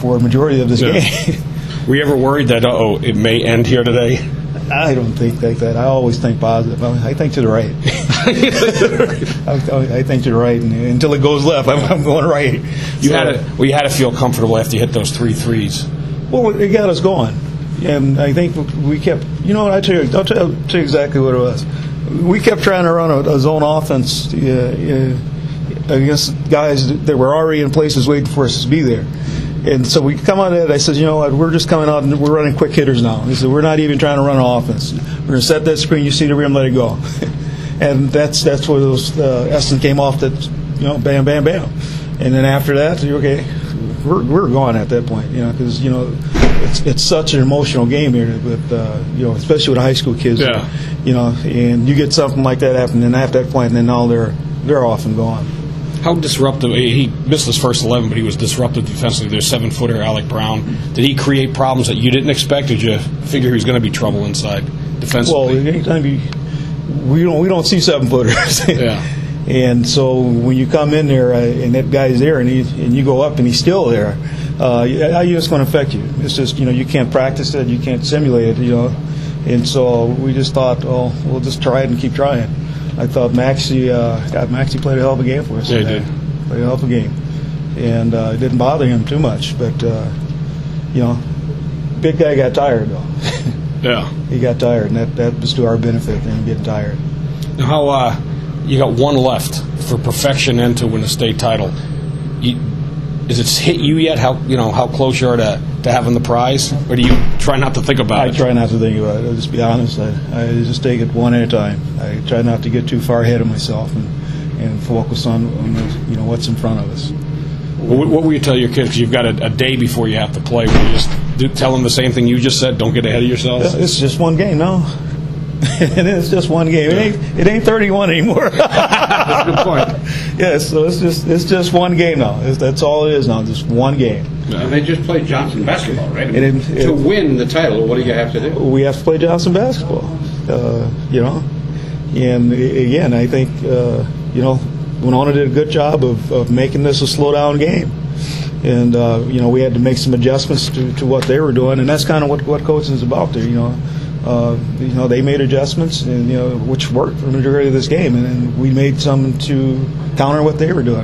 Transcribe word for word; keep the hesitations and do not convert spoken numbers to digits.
for a majority of this Yeah. game. Were you ever worried that, uh-oh, it may end here today? I don't think like that. I always think positive. I, I think to the right. I, I think to the right, and until it goes left, I'm, I'm going right. You So- had to, well, you had to feel comfortable after you hit those three threes. Well, it got us going, and I think we kept. You know what? I tell you, I'll tell, tell you exactly what it was. We kept trying to run a, a zone offense uh, uh, against guys that were already in places waiting for us to be there. And so we come out of that. I said, you know what? We're just coming out and we're running quick hitters now. He said, we're not even trying to run an offense. We're going to set that screen. You see the rim, let it go. And that's that's where those uh, Essen came off. That you know, bam, bam, bam. And then after that, okay, we're we're gone at that point. You know, because you know it's it's such an emotional game here with uh, you know, especially with high school kids. Yeah. You know, and you get something like that happen, and at that point, and then now they're they're off and gone. How disruptive? He missed his first eleven, but he was disruptive defensively. There's seven-footer Alec Brown. Did he create problems that you didn't expect? Did you figure he was going to be trouble inside defensively? Well, anytime you, we don't we don't see seven footers. Yeah. And so when you come in there uh, and that guy's there and he, and you go up and he's still there, uh, how you just going to affect you? It's just, you know, you can't practice it, you can't simulate it, you know. And so we just thought, oh, we'll just try it and keep trying. I thought Maxie, uh, God, Maxie played a hell of a game for us. Yeah, he today. did. Played a hell of a game, and uh, it didn't bother him too much. But uh, you know, big guy got tired though. Yeah. He got tired, and that, that was to our benefit. Him getting tired. Now, how uh, you got one left for perfection and to win a state title? You, is it hit you yet? How you know how close you are to, to having the prize, or do you try not to think about I it? try not to think about it. I'll just be honest. I, I just take it one at a time. I try not to get too far ahead of myself and, and focus on, on the, you know, what's in front of us. What, what will you tell your kids? Because you've got a, a day before you have to play. Will you just do, tell them the same thing you just said? Don't get ahead of yourselves. It's just one game, no. It is just one game. It ain't, it ain't thirty-one anymore. That's a good point. Yes, so it's just it's just one game now. It's, that's all it is now. Just one game. And they just played Johnson basketball, right? It- it- to win the title, what do you have to do? We have to play Johnson basketball. Uh, you know, and a- again, I think uh, you know, Winona did a good job of, of making this a slow down game. And uh, you know, we had to make some adjustments to, to what they were doing, and that's kind of what what coaching is about there. You know, uh, you know they made adjustments, and you know which worked for the majority of this game, and, and we made some to counter what they were doing.